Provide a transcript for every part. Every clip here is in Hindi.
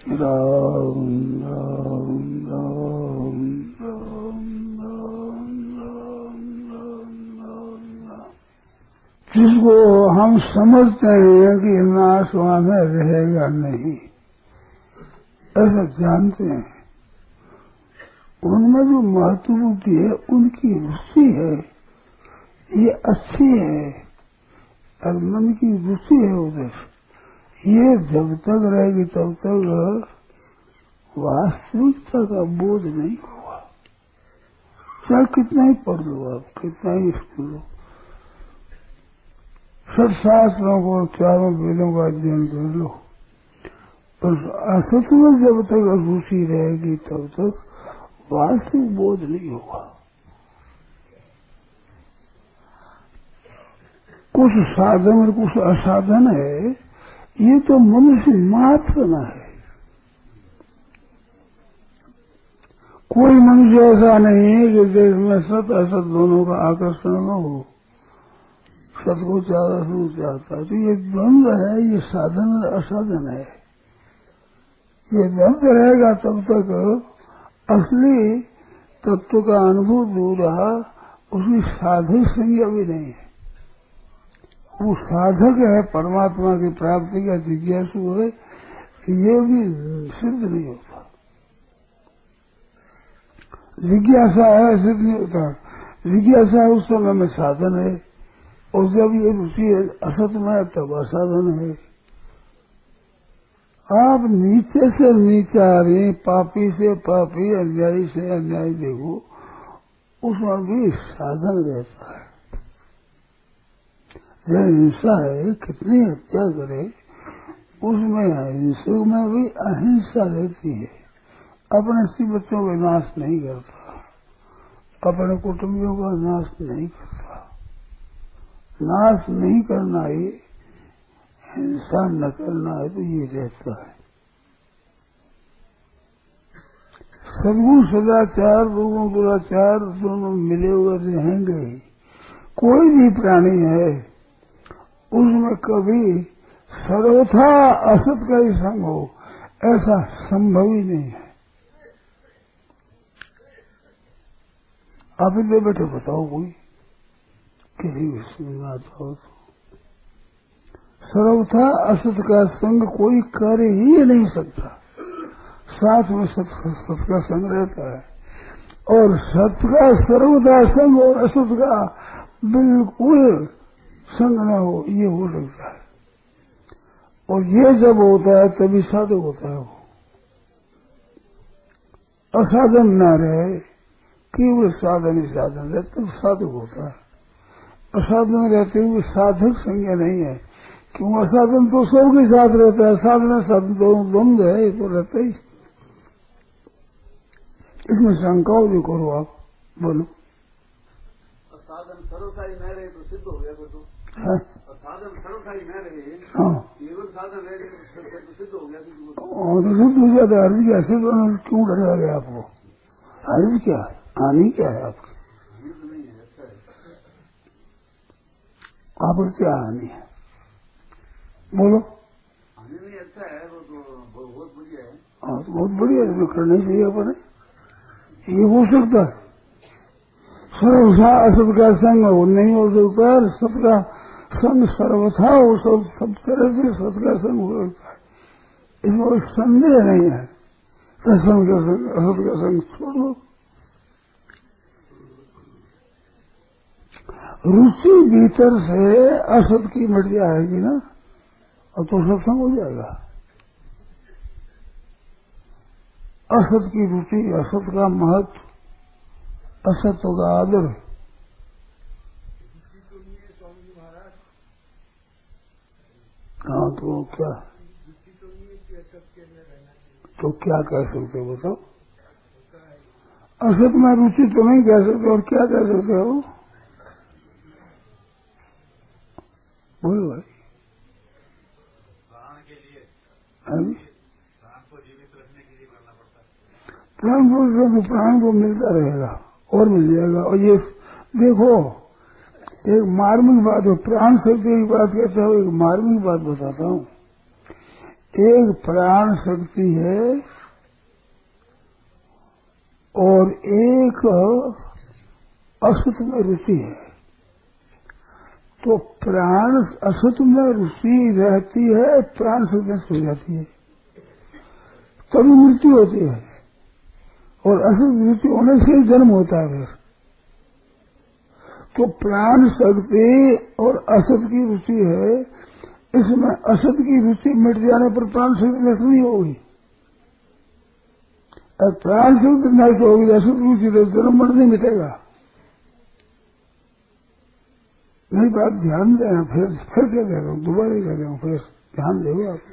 राम राम राम राम राम राम राम राम। जिसको हम समझते हैं कि नाश वहां में रहेगा नहीं, ऐसा जानते हैं, उनमें जो महत्वबुद्धि है उनकी रुचि है, ये अच्छी है, और मन की रुचि है उधर, ये जब तक रहेगी तब तक वास्तविकता का बोध नहीं होगा। चाहे कितना ही पढ़ लो आप, कितना ही स्कूल लो, सब शास्त्रों को चारों वेदों का अध्ययन कर लो, पर असत्य में जब तक रुचि रहेगी तब तक वास्तविक बोध नहीं होगा। कुछ साधन और कुछ असाधन है, ये तो मनुष्य मात्र न है। कोई मनुष्य ऐसा नहीं है कि देश में सत असत दोनों का आकर्षण न हो, सत को ज्यादा से चाहता है। तो ये द्वंद्व है, ये साधन और असाधन है। ये द्वंद्व रहेगा तब तक असली तत्व का अनुभव दूर रहा, उसकी साधक संज्ञा भी नहीं है। वो साधक है परमात्मा की प्राप्ति का जिज्ञासु है, ये भी सिद्ध नहीं होता। जिज्ञासा है, सिद्ध नहीं होता। जिज्ञासा उस समय में साधन है, और जब ये रुचि असत में तब असाधन है। आप नीचे से नीचा रहे, पापी से पापी, अन्यायी से अन्यायी देखो, उसमें भी साधन रहता है। जो हिंसा है, कितनी हत्या करे, उसमें हिंसक में भी अहिंसा रहती है। अपने सी बच्चों का नाश नहीं करता, अपने कुटुंबियों का नाश नहीं करता। नाश नहीं करना है, हिंसा न करना है, तो ये रहता है। सद्गुण सदाचार लोगों दुराचार दोनों मिले हुए रहेंगे। कोई भी प्राणी है, उसमें कभी सर्वथा असत का ही संग हो, ऐसा संभव ही नहीं है। आप इधर बैठे बताओ, कोई किसी विषय में आता हो तो सर्वथा असत का संग कोई कर ही नहीं सकता। साथ में सत का संग रहता है, और सत का सर्वथा संग और असत का बिल्कुल संग न हो, ये हो सकता है। और ये जब होता है तभी साधक होता है। वो असाधन न रहे, केवल साधन ही साधन रहे तब साधक होता है। असाधन रहते हुए साधक संज्ञा नहीं है, क्यों? असाधन तो सबके साथ रहता है, साधन साधन तो द्वंद्व है, ये तो रहता ही। इसमें शंकाओं भी करो आप, बोलो। साधन सर्वसाई न रहे तो सिद्ध हो गया तो है? साधन सर्वसाई न रहे, हाँ, केवल साधन रहे तो सिद्ध हो गया। और तो सिद्ध हो जाता है। अर्ज कैसे क्यों डरा गया आपको? अर्ज क्या है, हानि क्या है आपकी? आपको क्या हानि है, बोलो। हानि नहीं, अच्छा है, वो तो बहुत बढ़िया है। हाँ, तो बहुत बढ़िया है, करना चाहिए अपने। ये हो सकता है सर्वथा असत का संग वो नहीं हो सकता है, सत का संग सर्वथा हो, सब तरह से सत का संग हो सकता है। इसमें कोई संदेह नहीं है। सत्संग का संग, असत का संग छोड़ दो। रुचि भीतर से असत की मिट जाएगी ना, और तो सत्संग हो जाएगा। असत की रुचि, असत का महत्व, असत का आदर। हाँ, तो क्या, तो क्या कह सकते हो बताओ? असत में रुचि तो नहीं कह सकते, और क्या कह सकते हो? बोलो भाई। प्राण के लिए, प्राण को जीवित रखने के लिए करना पड़ता है। प्राण को, प्राण को मिलता रहेगा और मिल जाएगा। और ये देखो, एक मार्मिक बात है, प्राण शब्द की बात कहता हूँ, एक मार्मिक बात बताता हूँ। एक प्राण शक्ति है और एक असत में रुचि है। तो प्राण असत में रुचि रहती है, प्राण शक्ति नष्ट हो जाती है, तभी मृत्यु होती है। और असत रुचि होने से ही जन्म होता है फिर। तो प्राण शक्ति और असत की रुचि है, इसमें असत की रुचि मिट जाने पर प्राण शक्ति नष्ट नहीं होगी। और प्राण शक्ति नष्ट होगी, असत रुचि तो जन्म मर नहीं मिटेगा। नहीं बात ध्यान देना, फिर क्या कह रहा हूँ, दोबारा कह रहा हूँ, फिर ध्यान देगा आप।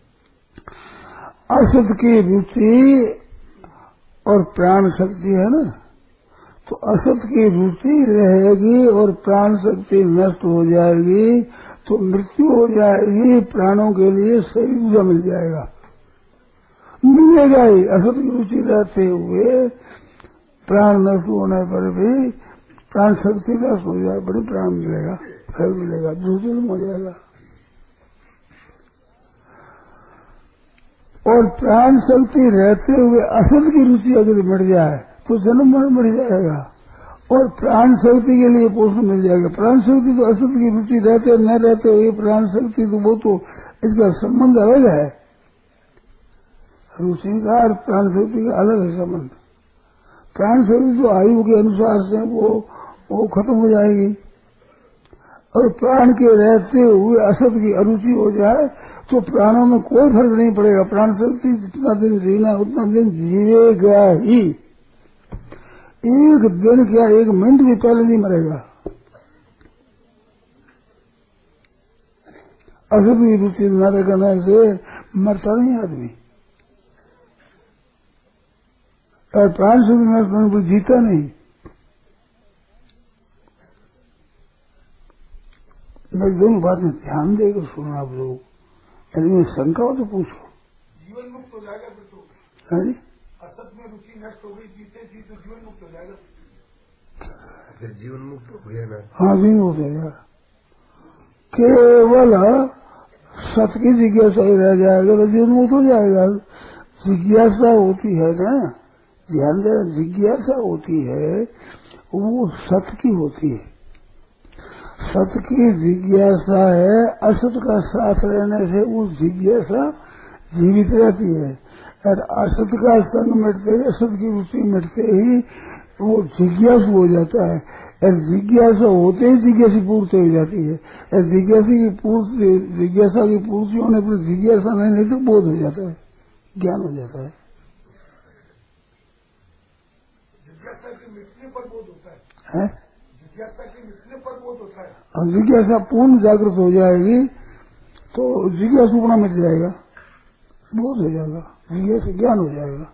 असत की रुचि और प्राण शक्ति है ना, तो असत की रुचि रहेगी और प्राण शक्ति नष्ट हो जाएगी तो मृत्यु हो जाएगी। प्राणों के लिए सही ऊर्जा मिल जाएगा, मिलेगा ही। असत की रुचि रहते हुए प्राण नष्ट होने पर भी प्राण शक्ति नष्ट हो जाए, बड़ी प्राण मिलेगा, फिर मिलेगा, दूसरे हो जाएगा। और प्राण शक्ति रहते हुए असत की रुचि अगर मिट जाए तो जन्म मरण बढ़ जाएगा और प्राण शक्ति के लिए पोषण मिल जाएगा। प्राण शक्ति तो असत की रुचि रहते न रहते हुए प्राण शक्ति तो वो तो इसका संबंध अलग है। रुचि का और प्राण शक्ति का अलग है संबंध। प्राण शक्ति तो आयु के अनुसार से वो खत्म हो जाएगी और प्राण के रहते हुए असत की अरुचि हो जाए तो प्राणों में कोई फर्क नहीं पड़ेगा। प्राण शक्ति जितना दिन जीना उतना दिन जीवेगा ही, एक दिन क्या एक मिनट भी पहले नहीं मरेगा। असत की रुचि न करने से मरता नहीं आदमी, और प्राण शक्ति नष्ट होने पर जीता नहीं। मैं दोनों बातें ध्यान देकर सुना आप लोग, यदि में शंका हो तो पूछो। जीवन मुक्त हो जाएगा फिर तो। हाँ जी, असत में रुचि नष्ट हो गई, जीते जी तो जीवन मुक्त हो जाएगा। फिर जीवन मुक्त हो गया ना। हाँ जीवन मुक्त हो जाएगा, केवल सत की जिज्ञासा ही रह जाएगा तो जीवन मुक्त हो जाएगा। जिज्ञासा होती है ना, ध्यान देना, जिज्ञासा होती है वो सत की होती है। सत की जिज्ञासा है, असत का साथ रहने से वो जिज्ञासा जीवित रहती है। और असत का संग मिटते ही, असत की रुचि मिटते ही वो जिज्ञासु हो जाता है। और जिज्ञासा होते ही जिज्ञासा पूर्ति हो जाती है। और जिज्ञासा की पूर्ति होने पर जिज्ञासा नहीं तो बोध हो जाता है, ज्ञान हो जाता है। जिज्ञासा के मिटने पर बोध होता है? जिज्ञासा के मिटने पर बोध होता है। और जिज्ञासा पूर्ण जागृत हो जाएगी तो जिज्ञासुपना मिट जाएगा, बोध हो जाएगा, जिज्ञासा ज्ञान हो जाएगा।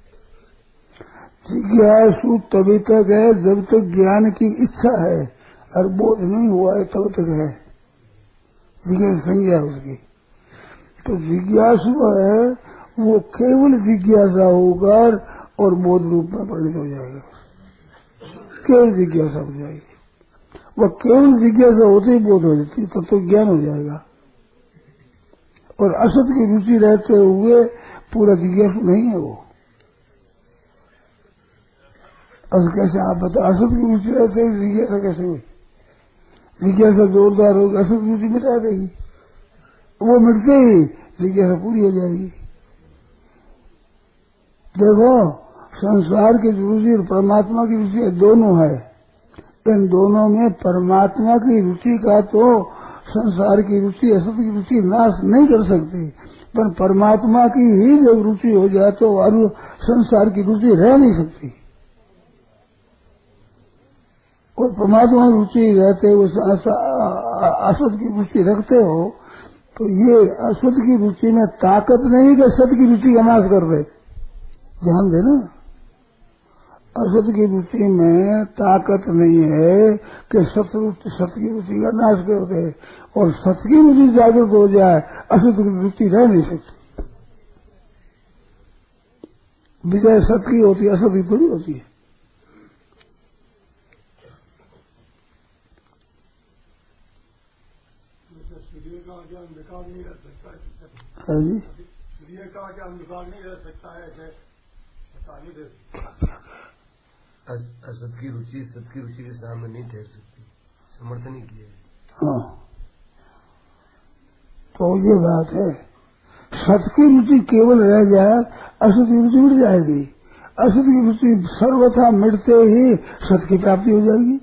जिज्ञासु तभी तक है जब तक ज्ञान की इच्छा है, और बोध नहीं हुआ है तब तक है जिज्ञासा संज्ञा उसकी। तो जिज्ञासु है वो केवल जिज्ञासा होकर और बोध रूप में परिणत हो जाएगा, केवल जिज्ञासा हो जाएगी। वह केवल जिज्ञासा होते ही बोध हो जाती है, तब तो ज्ञान हो जाएगा। और असत की रुचि रहते हुए पूरा जिज्ञासु नहीं है वो। असत कैसे आप बता, असत की रुचि रहते हुए जिज्ञासा कैसे हुई? जिज्ञासा जोरदार होगी, असत की रुचि मिटा देगी, वो मिटते ही जिज्ञासा पूरी हो जाएगी। देखो, संसार की रुचि और परमात्मा की रुचि दोनों है। इन दोनों में परमात्मा की रुचि का तो संसार की रुचि, असत की रुचि नाश नहीं कर सकती, पर परमात्मा की ही जब रुचि हो जाए तो संसार की रुचि रह नहीं सकती। और परमात्मा की रुचि रहते हो, असत की रुचि रखते हो, तो ये असत की रुचि में ताकत नहीं कि सत की रुचि का नाश कर दे। ध्यान देना, असत की रुचि में ताकत नहीं है कि सत की रुचि का नाश कर दे। और सत की रुचि जागृत हो जाए, असत की रुचि रह नहीं सकती। विजय सत की होती है, असत की थोड़ी होती है। सूर्य का ज्ञान बेकार नहीं रह सकता। हाँ जी। अनुसार नहीं रह सकता है, ऐसे असत की रुचि सत की रुचि के सामने नहीं ठहर सकती, समर्थन ही किया है। हाँ, तो ये बात है। सत की रुचि केवल रह जाए, असत की रुचि मिट जाएगी। असत की रुचि सर्वथा मिटते ही सत की प्राप्ति हो जाएगी।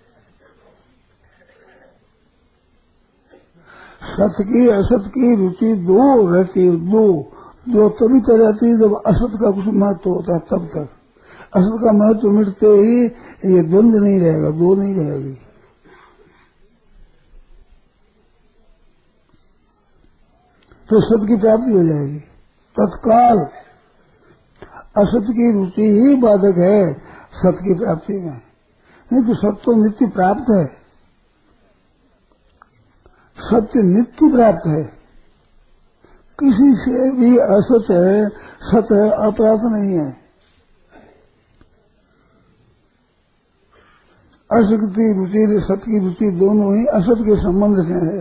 सत की असत की रुचि दो रहती है, दो तभी तक रहती है जब असत का कुछ महत्व होता है, तब तक। असत का महत्व मिटते ही ये द्वंद नहीं रहेगा, दो नहीं रहेगी। तो सत की प्राप्ति हो जाएगी तत्काल। असत की रुचि ही बाधक है सत की प्राप्ति में, नहीं तो सत्य तो नित्य प्राप्त है। सत्य नित्य प्राप्त है, किसी से भी असत है, सत है, अप्राप्त नहीं है। असत की रुचि सत की रुचि दोनों ही असत के संबंध से है।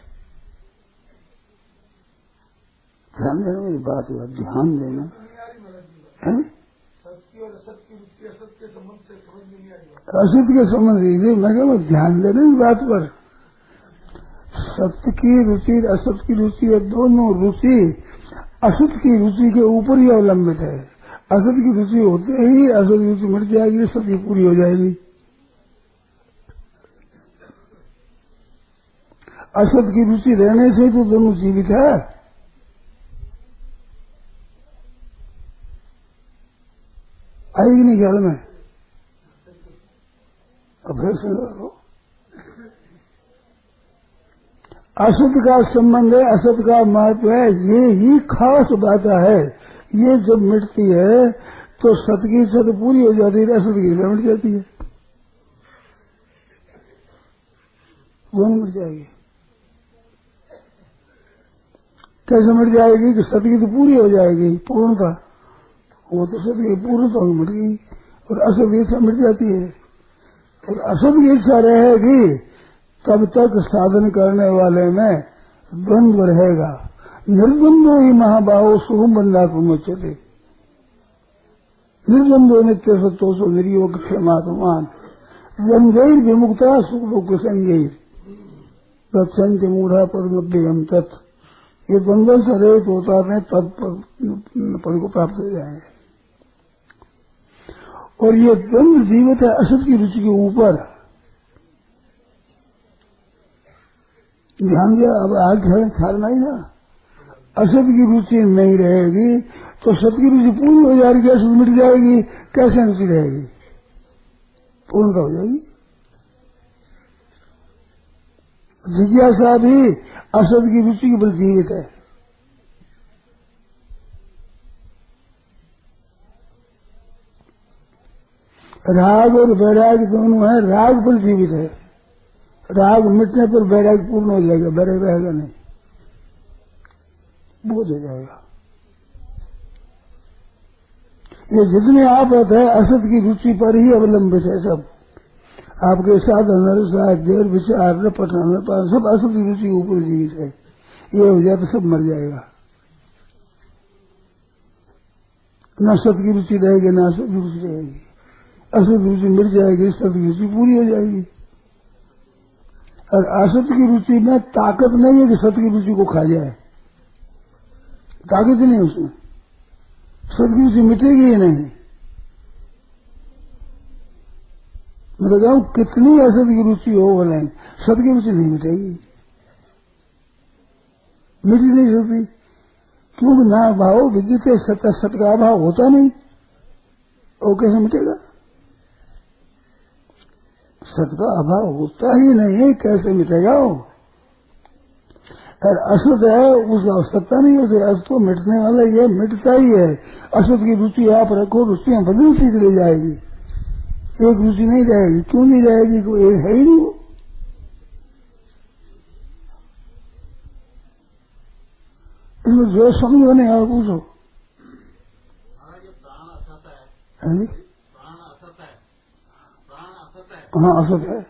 ध्यान देना मेरी बात हुआ, ध्यान देना है। सत्य और असत की रुचि असत के संबंध से समझ में नहीं आई। असत के संबंध से मैं कहूँ ध्यान देना इस बात पर। सत्य की रुचि असत की रुचि है, दोनों रुचि असत की रुचि के ऊपर ही अवलंबित है। असत की रुचि होते ही असत की रुचि मिट जाएगी, सत्य पूरी हो जाएगी। असत की रुचि रहने से तो दोनों जीवित है। आएगी नहीं ख्याल में? अब फिर सुन लो, असत का संबंध है, असत का महत्व है, ये ही खास बात है। ये जब मिटती है तो सत की सत पूरी हो जाती है, असत की सत मिट जाती है, वो नहीं मिट जाएगी। कैसे मिट जाएगी कि सत की तो पूरी हो जाएगी पूर्णता, वो तो सत की पूर्णता मिट गई और असत की इच्छा मिट जाती है। और असत की इच्छा रहेगी तब तक साधन करने वाले में द्वंद्व रहेगा। निर्द्वंद्व ही महाबाहो सुखम बंधा कुमुच्यते। निर्द्वंद्व नित्य सत्तोषो निर्योग क्षेमात्मान द्वंद्वैर विमुक्ता सुख दुख संगैर तत्संच मूढ़ा पद्मभ्यम तत्। ये द्वंद्व से रहित होता है तब पद को प्राप्त हो जाएंगे। और ये द्वंद्व जीवित है असत की रुचि के ऊपर। ध्यान दिया? अब आगे ख्याल नहीं ना, असत की रुचि नहीं रहेगी तो सत की रुचि पूरी हो जाएगी, असत मिट जाएगी, कैसे रुचि रहेगी? पूर्णता हो जाएगी। जिज्ञासा भी असत की रुचि के बल जीवित है। राग और वैराग दोनों है, राग पर जीवित है। राग मिटने पर वैराग पूर्ण हो जाएगा, वैराग रहेगा नहीं, बोझ हो जाएगा। ये जितने आपत है असत की रुचि पर ही अवलंबित है सब। आपके साधन देर विचार पठन सब असत की रुचि ऊपर जीवित है। ये हो जाए तो सब मर जाएगा। न सत की रुचि रहेगी न असत की रुचि रहेगी। असत की रुचि मिट जाएगी, सत की रुचि पूरी हो जाएगी। और असत की रुचि में ताकत नहीं है कि सत की रुचि को खा जाए, ताकत नहीं उसमें। सत की रुचि मिटेगी ही नहीं। मैं तो कहूं कितनी असत की रुचि हो बोले, सत की रुचि नहीं मिटेगी, मिट नहीं सकती। क्योंकि ना भाव विद्युत सत का अभाव होता नहीं, वो कैसे मिटेगा? सत का अभाव होता ही नहीं, कैसे मिटेगा वो? और असत है उसका सत्ता नहीं होती। असत तो मिटने वाला ये मिटता ही है। असत की रुचि आप रखो, रुचियां बदलती चली जाएगी, एक रुचि नहीं रहेगी। क्यों नहीं रहेगी? कोई एक है ही नहीं वो। इसमें जो समझो नहीं और पूछो। हाँ असत है।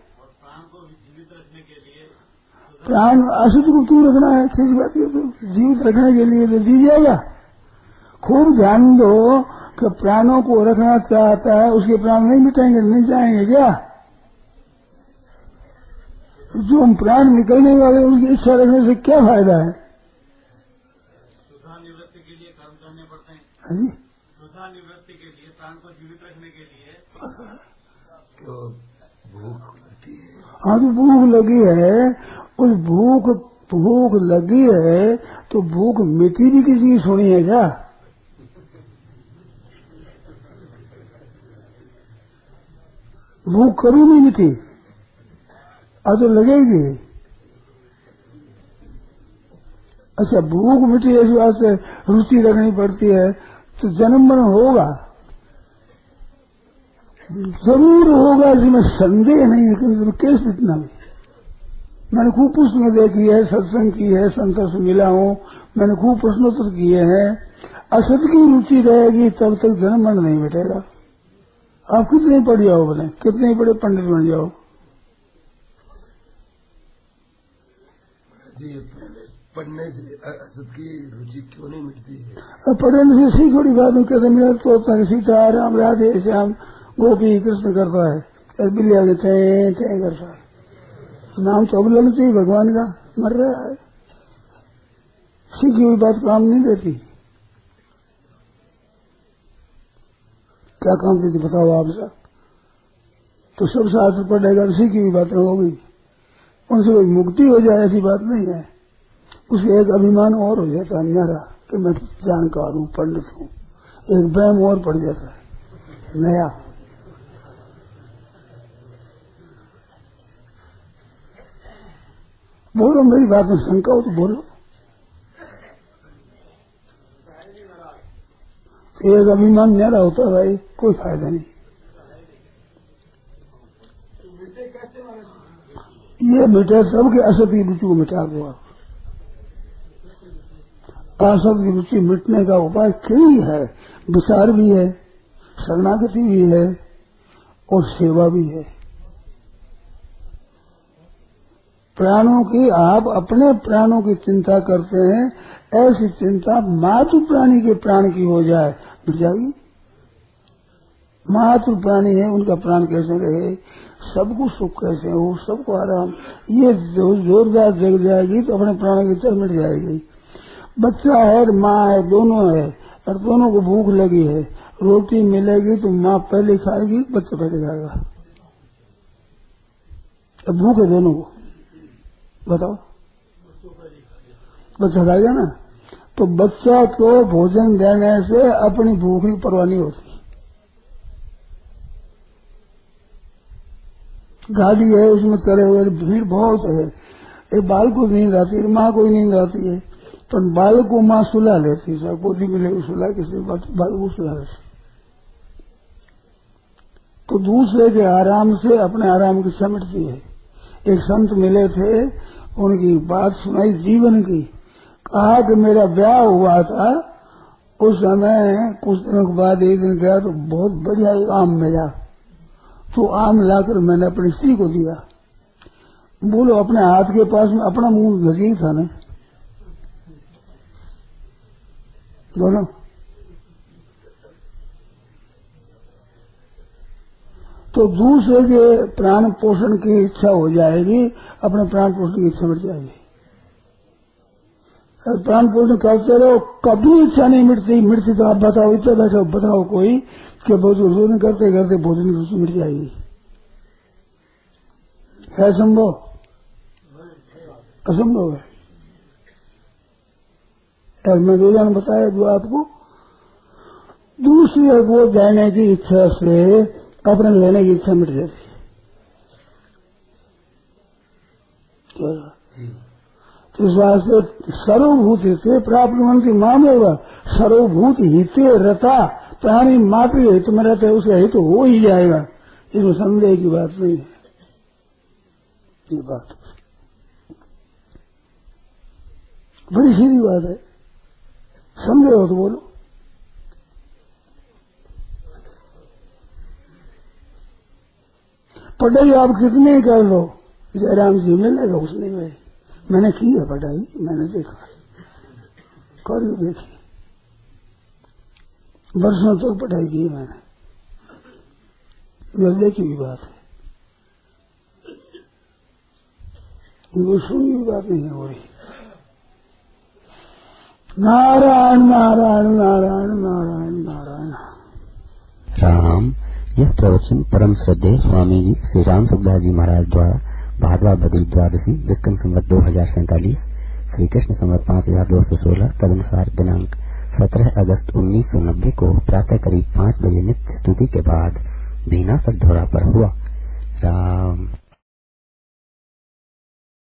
प्राण असत को क्यों रखना है? ठीक बात है, तो जीवित रखने के लिए तो जी जाएगा। खूब ध्यान दो कि प्राणों को रखना चाहता है, उसके प्राण नहीं मिटेंगे, नहीं जाएंगे क्या? जो प्राण निकलने वाले उनकी इच्छा रखने से क्या फायदा है? निवृत्ति के लिए कर्म करने पड़ते हैं। हाँ जी, निवृत्ति के लिए प्राण को जीवित रखने के लिए तो भूख लगती है। हाँ, तो भूख लगी है, उस भूख लगी है तो भूख मिट्टी भी किसी की सुनी है क्या? भूख कभी नहीं मिटी, अब तो लगेगी। अच्छा, भूख मिटी ऐसी बात से रुचि रखनी पड़ती है तो जन्म मरण होगा, जरूर होगा, इसमें संदेह नहीं है। कि केस इतना भी मैंने खूब पुस्तकें देखी है, सत्संग की है, संतों से मिला हूँ, मैंने खूब प्रश्नोत्तर किए हैं। असत की रुचि रहेगी तब तक जन्म मरण नहीं मिटेगा। आप कितने पढ़ जाओ, बोले कितने बड़े पंडित बन जाओ, जी पढ़ने से असत की रुचि क्यों नहीं मिटती है? अब पढ़ने से सी थोड़ी बात हूँ। कहते मेरा तो सीता राम राधे श्याम गोपी कृष्ण करता है, बिल्लिया के चे करता है, नाम तो अब लगना चाहिए भगवान का, मर रहा है। सीखी हुई बात काम नहीं देती। क्या काम देती बताओ आप सब? तो सब शास्त्र पढ़ेगा तो सीखी हुई बातें होगी, उनसे कोई मुक्ति हो जाए ऐसी बात नहीं है। उसके एक अभिमान और हो जाता है मेरा कि मैं जानकार हूँ, पंडित हूँ, एक वहम और पड़ जाता है नया। बोलो, मेरी बात में शंका हो तो बोलो। एक अभिमान न्यारा होता है भाई, कोई फायदा नहीं। ये मिटे सबके असत की रुचि को मिटा दो आप। असत की रुचि मिटने का उपाय कई है, विचार भी है, शरणागति भी है और सेवा भी है। प्राणों की, आप अपने प्राणों की चिंता करते हैं, ऐसी चिंता मातृ प्राणी के प्राण की हो जाए, मिट जाएगी। मातृ प्राणी है, उनका प्राण कैसे रहे, सबको सुख कैसे हो, सबको आराम, ये जोरदार जग जाएगी तो अपने प्राणों की तरफ मिट जाएगी। बच्चा है, माँ है, दोनों है, और दोनों को भूख लगी है, रोटी मिलेगी तो माँ पहले खाएगी, बच्चा पहले खाएगा। अब भूख है दोनों को, बताओ, बच्चा खाएगा ना। तो बच्चा को भोजन देने से अपनी भूख की परवाह नहीं होती। गाड़ी है, उसमें चले हुए भीड़ बहुत है, एक बाल को नींद आती है, माँ को नींद आती है, पर बाल को माँ सुला लेती है, गोदी मिले सुला, किसी बाल को सुला लेती। तो दूसरे के आराम से अपने आराम की समिटती है। एक संत मिले थे, उनकी बात सुनाई जीवन की, कहा कि मेरा ब्याह हुआ था, उस समय कुछ दिनों के बाद एक दिन गया तो बहुत बढ़िया एक आम मिला, तो आम लाकर मैंने अपनी स्त्री को दिया। बोलो, अपने हाथ के पास में अपना मुंह नजदीक था ना, दोनों। तो दूसरे के प्राण पोषण की इच्छा हो जाएगी, अपने प्राण पोषण की इच्छा मिट जाएगी। प्राण पोषण करते रहो, कभी इच्छा नहीं मिटती। मिटती तो आप बताओ, इतना बैठो बताओ कोई कि भोजन करते करते भोजन की रुचि मिट जाएगी। है संभव? असंभव है। और मैं रोजाना बताया जो आपको, दूसरे को देने की इच्छा से अपने लेने की इच्छा मिट जाती है। तो इस वास्ते सर्वभूत हिते प्राप्त मनती मामेगा, सर्वभूत हिते रता, प्राणी मात्र हित में रहते, उसका हित हो ही जाएगा, इसमें संदेह की बात नहीं है। ये बात बड़ी सीधी बात है, संदेह हो तो बोलो। पढ़ाई आप कितने कर लो, जयराम जी मिलेगा उसने में। मैंने की है पढ़ाई, मैंने देखा, कर देखी, वर्षों तक पढ़ाई की मैंने, निर्दय की भी बात है, वो सुनी भी बात नहीं हो रही। नारायण नारायण नारायण नारायण नारायण। राम। यह प्रवचन परम श्रद्धेय स्वामी जी श्री राम सुखदास जी महाराज द्वारा भादवा बदी द्वादशी विक्रम संवत 2047 श्री कृष्ण संवत 5216 तदनुसार दिनांक 17 अगस्त 1990 को प्रातः करीब 5 बजे नित्य स्तुति के बाद भीना सद्धौरा पर हुआ। राम।